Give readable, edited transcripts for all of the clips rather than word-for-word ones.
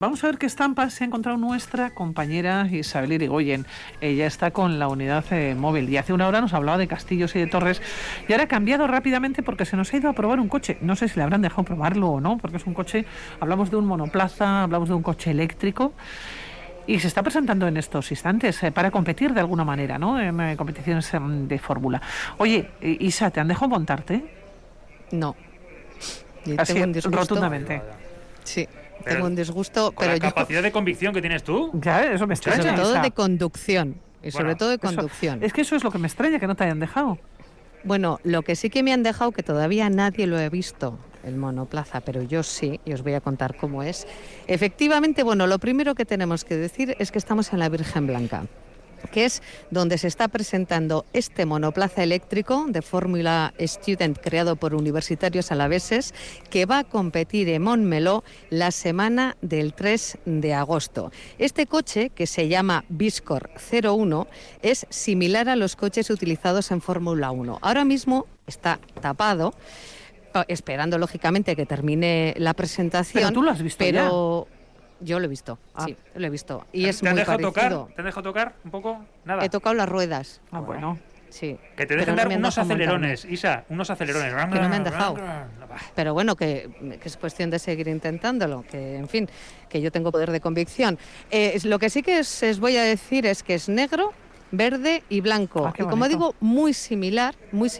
Vamos a ver qué estampas se ha encontrado nuestra compañera Isabel Irigoyen. Ella está con la unidad móvil y hace una hora nos hablaba de castillos y de torres y ahora ha cambiado rápidamente porque se nos ha ido a probar un coche. No sé si le habrán dejado probarlo o no, porque es un coche, hablamos de un monoplaza, hablamos de un coche eléctrico y se está presentando en estos instantes para competir de alguna manera, ¿no? En competiciones de fórmula. Oye, Isa, ¿te han dejado montarte? No. Así, tengo un disgusto. Rotundamente. Sí. Tengo un disgusto, con pero la capacidad de convicción que tienes tú. Ya, eso me extraña. sobre todo Isa. de conducción. Y sobre todo de conducción. Es que eso es lo que me extraña, que no te hayan dejado. Bueno, lo que sí que me han dejado, que todavía nadie lo ha visto, el monoplaza, pero yo sí, y os voy a contar cómo es. Efectivamente, bueno, lo primero que tenemos que decir es que estamos en la Virgen Blanca, que es donde se está presentando este monoplaza eléctrico de Fórmula Student creado por universitarios alaveses, que va a competir en Montmeló la semana del 3 de agosto. Este coche, que se llama Biscor 01, es similar a los coches utilizados en Fórmula 1. Ahora mismo está tapado, esperando lógicamente que termine la presentación. Pero tú lo has visto pero ya. Yo lo he visto, sí, lo he visto. Y es muy parecido. ¿Te han dejado tocar un poco? Nada. He tocado las ruedas. Ah, bueno. Sí. Que te dejen dar unos acelerones, Isa, unos acelerones. Que no me han dejado. Pero bueno, que es cuestión de seguir intentándolo, que en fin, que yo tengo poder de convicción. Lo que sí que os voy a decir es que es negro, verde y blanco. Y como digo, muy similar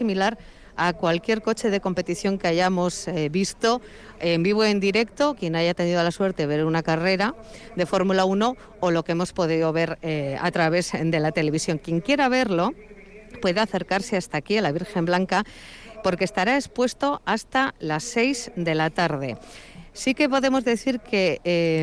a cualquier coche de competición que hayamos visto en vivo, en directo, quien haya tenido la suerte de ver una carrera de Fórmula 1 o lo que hemos podido ver a través de la televisión. Quien quiera verlo puede acercarse hasta aquí a la Virgen Blanca, porque estará expuesto hasta las 6 de la tarde. Sí que podemos decir que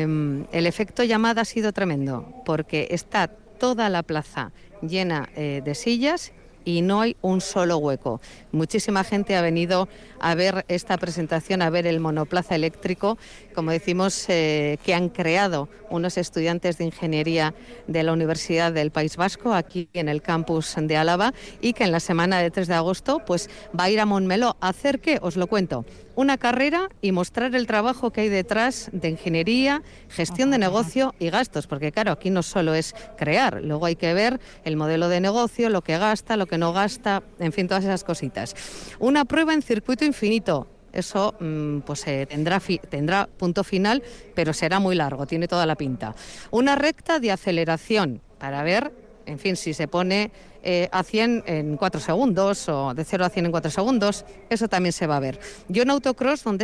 el efecto llamada ha sido tremendo, porque está toda la plaza llena de sillas y no hay un solo hueco. Muchísima gente ha venido a ver esta presentación, a ver el monoplaza eléctrico, como decimos, que han creado unos estudiantes de ingeniería de la Universidad del País Vasco, aquí en el campus de Álava, y que en la semana de 3 de agosto pues va a ir a Montmeló a hacer, ¿qué? Os lo cuento, una carrera y mostrar el trabajo que hay detrás de ingeniería, gestión de negocio y gastos, porque claro, aquí no solo es crear, luego hay que ver el modelo de negocio, lo que gasta, lo que no gasta, en fin, todas esas cositas. Una prueba en circuito infinito. Eso pues tendrá punto final, pero será muy largo, tiene toda la pinta. Una recta de aceleración para ver, en fin, si se pone a 100 en 4 segundos o de 0 a 100 en 4 segundos, eso también se va a ver. Y un autocross donde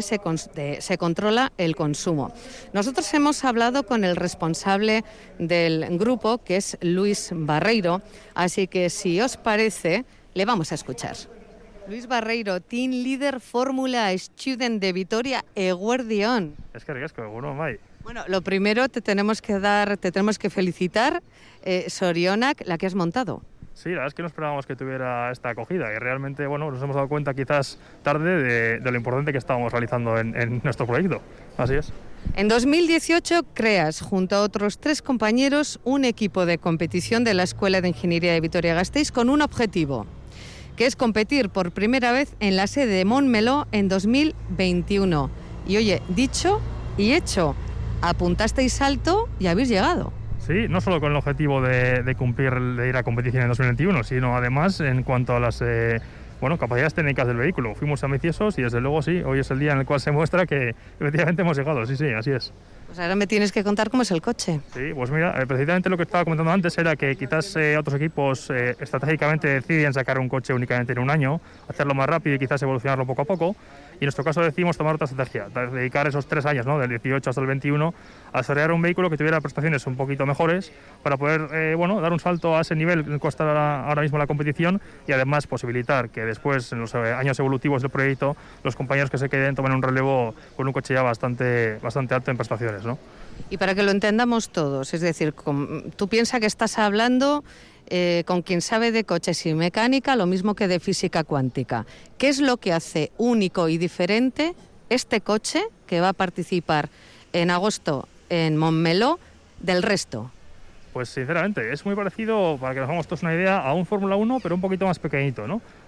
se controla el consumo. Nosotros hemos hablado con el responsable del grupo, que es Luis Barreiro, así que si os parece, le vamos a escuchar. Luis Barreiro, Team Leader Fórmula Student de Vitoria Eguerdión. Es que bueno, Mai. Bueno, lo primero te tenemos que felicitar, Sorionak, la que has montado. Sí, la verdad es que no esperábamos que tuviera esta acogida y realmente, bueno, nos hemos dado cuenta quizás tarde de lo importante que estábamos realizando en nuestro proyecto. Así es. En 2018 creas, junto a otros 3 compañeros, un equipo de competición de la Escuela de Ingeniería de Vitoria-Gasteiz con un objetivo, que es competir por primera vez en la sede de Montmeló en 2021. Y oye, dicho y hecho, apuntasteis alto y habéis llegado. Sí, no solo con el objetivo de cumplir, de ir a competición en 2021, sino además en cuanto a las capacidades técnicas del vehículo. Fuimos ambiciosos y desde luego sí, hoy es el día en el cual se muestra que efectivamente hemos llegado, sí, así es. Pues ahora me tienes que contar cómo es el coche. Sí, pues mira, precisamente lo que estaba comentando antes era que quizás otros equipos estratégicamente deciden sacar un coche únicamente en un año, hacerlo más rápido y quizás evolucionarlo poco a poco. Y en nuestro caso decidimos tomar otra estrategia, dedicar esos 3 años, ¿no? Del 18 hasta el 21, a desarrollar un vehículo que tuviera prestaciones un poquito mejores para poder dar un salto a ese nivel en el que está ahora mismo la competición y además posibilitar que después, en los años evolutivos del proyecto, los compañeros que se queden tomen un relevo con un coche ya bastante alto en prestaciones, ¿no? Y para que lo entendamos todos, es decir, tú piensas que estás hablando con quien sabe de coches y mecánica, lo mismo que de física cuántica. ¿Qué es lo que hace único y diferente este coche que va a participar en agosto en Montmeló del resto? Pues sinceramente, es muy parecido, para que nos hagamos todos una idea, a un Fórmula 1, pero un poquito más pequeñito, ¿no?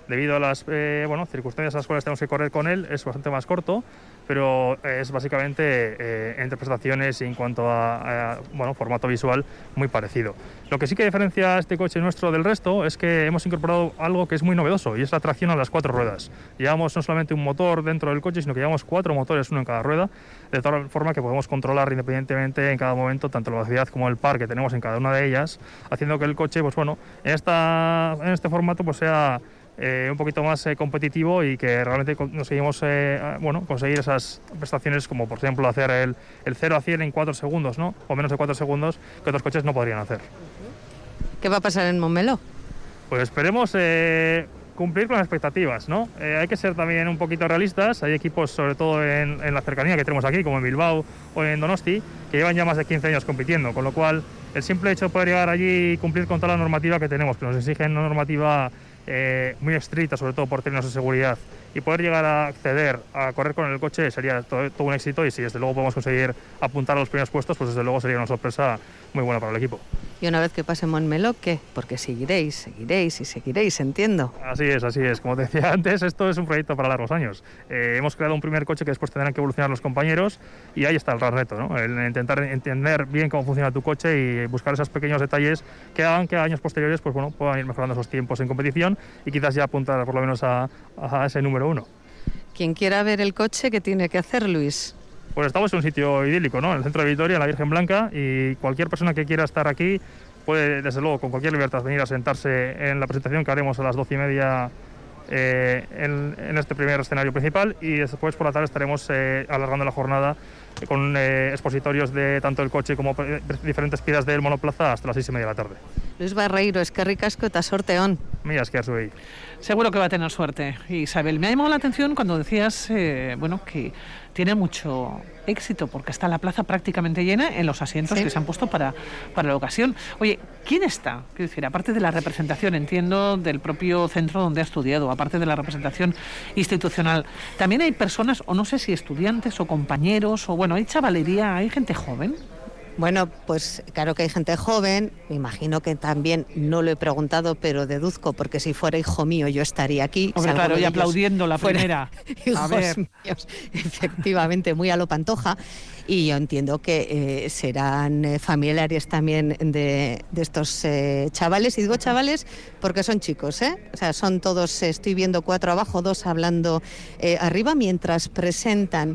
Debido a las circunstancias a las cuales tenemos que correr con él, es bastante más corto, pero es básicamente entre prestaciones y en cuanto a formato visual muy parecido. Lo que sí que diferencia este coche nuestro del resto es que hemos incorporado algo que es muy novedoso y es la tracción a las 4 ruedas. Llevamos no solamente un motor dentro del coche, sino que llevamos 4 motores, uno en cada rueda, de tal forma que podemos controlar independientemente en cada momento tanto la velocidad como el par que tenemos en cada una de ellas, haciendo que el coche, en este formato sea un poquito más competitivo y que realmente conseguimos conseguir esas prestaciones como por ejemplo hacer el 0 a 100 en 4 segundos, ¿no? O menos de 4 segundos que otros coches no podrían hacer. ¿Qué va a pasar en Montmeló? Pues esperemos cumplir con las expectativas, ¿no? Hay que ser también un poquito realistas. Hay equipos, sobre todo en la cercanía que tenemos aquí, como en Bilbao o en Donosti, que llevan ya más de 15 años compitiendo, con lo cual el simple hecho de poder llegar allí y cumplir con toda la normativa que tenemos, que nos exigen una normativa muy estricta, sobre todo por términos de seguridad, y poder llegar a acceder a correr con el coche sería todo un éxito, y si desde luego podemos conseguir apuntar a los primeros puestos, pues desde luego sería una sorpresa muy buena para el equipo. Y una vez que pase Montmeló, ¿qué? Porque seguiréis, entiendo. Así es. Como te decía antes, esto es un proyecto para largos años. Hemos creado un primer coche que después tendrán que evolucionar los compañeros, y ahí está el gran reto, ¿no? El intentar entender bien cómo funciona tu coche y buscar esos pequeños detalles que hagan que a años posteriores puedan ir mejorando esos tiempos en competición y quizás ya apuntar por lo menos a ese número 1. Quien quiera ver el coche, ¿qué tiene que hacer, Luis? Pues estamos en un sitio idílico, ¿no? En el centro de Vitoria, en la Virgen Blanca, y cualquier persona que quiera estar aquí puede, desde luego, con cualquier libertad venir a sentarse en la presentación que haremos a las 12:30 en este primer escenario principal, y después por la tarde estaremos alargando la jornada con expositorios de tanto el coche como diferentes piezas del monoplaza hasta las 6:30 de la tarde. Luis Barreiro, eskerrik asko eta sorte on. Mila esker zuei. Seguro que va a tener suerte. Isabel, me ha llamado la atención cuando decías que tiene mucho éxito porque está la plaza prácticamente llena en los asientos que se han puesto para la ocasión. Oye, ¿quién está? Quiero decir, aparte de la representación, entiendo, del propio centro donde ha estudiado, aparte de la representación institucional, también hay personas, o no sé si estudiantes o compañeros, o hay chavalería, hay gente joven. Bueno, pues claro que hay gente joven, me imagino que también, no lo he preguntado, pero deduzco, porque si fuera hijo mío yo estaría aquí. Hombre, claro, y aplaudiendo la primera. Hijos míos, efectivamente, muy a lo Pantoja. Y yo entiendo que serán familiares también de estos chavales. Y digo chavales porque son chicos, ¿eh? O sea, son todos, estoy viendo 4 abajo, 2 hablando arriba, mientras presentan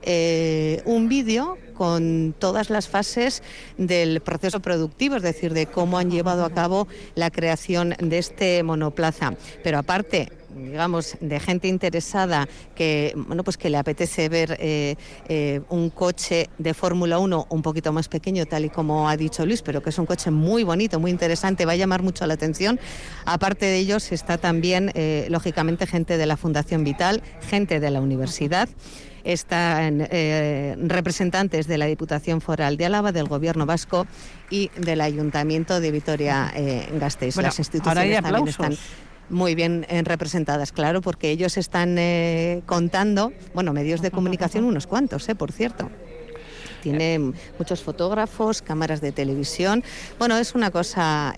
un vídeo con todas las fases del proceso productivo, es decir, de cómo han llevado a cabo la creación de este monoplaza. Pero aparte, digamos, de gente interesada que le apetece ver un coche de Fórmula 1 un poquito más pequeño, tal y como ha dicho Luis, pero que es un coche muy bonito, muy interesante, va a llamar mucho la atención. Aparte de ellos está también, lógicamente, gente de la Fundación Vital, gente de la universidad. Están representantes de la Diputación Foral de Álava, del Gobierno vasco y del Ayuntamiento de Vitoria-Gasteiz. Las instituciones también están muy bien representadas, claro, porque ellos están contando, medios de comunicación unos cuantos, por cierto. Tiene muchos fotógrafos, cámaras de televisión. Es una cosa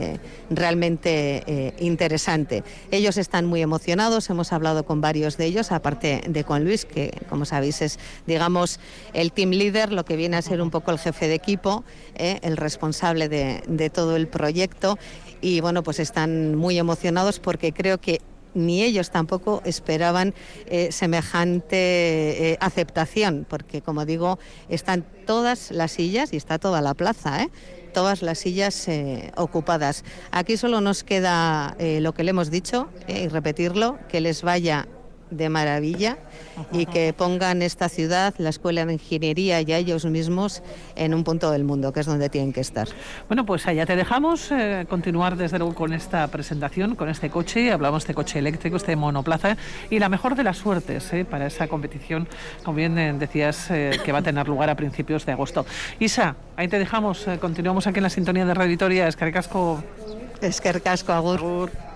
realmente interesante. Ellos están muy emocionados, hemos hablado con varios de ellos, aparte de con Luis, que como sabéis es, digamos, el team leader, lo que viene a ser un poco el jefe de equipo, el responsable de todo el proyecto. Y pues están muy emocionados porque creo que ni ellos tampoco esperaban semejante aceptación, porque, como digo, están todas las sillas y está toda la plaza, todas las sillas ocupadas. Aquí solo nos queda lo que le hemos dicho y repetirlo, que les vaya de maravilla y que pongan esta ciudad, la Escuela de Ingeniería y a ellos mismos en un punto del mundo, que es donde tienen que estar. Pues allá te dejamos continuar desde luego con esta presentación, con este coche. Hablamos de coche eléctrico, este monoplaza, y la mejor de las suertes para esa competición, como bien decías, que va a tener lugar a principios de agosto. Isa, ahí te dejamos, continuamos aquí en la sintonía de Radio Vitoria. Eskerrik asko. Eskerrik asko, agur. Agur.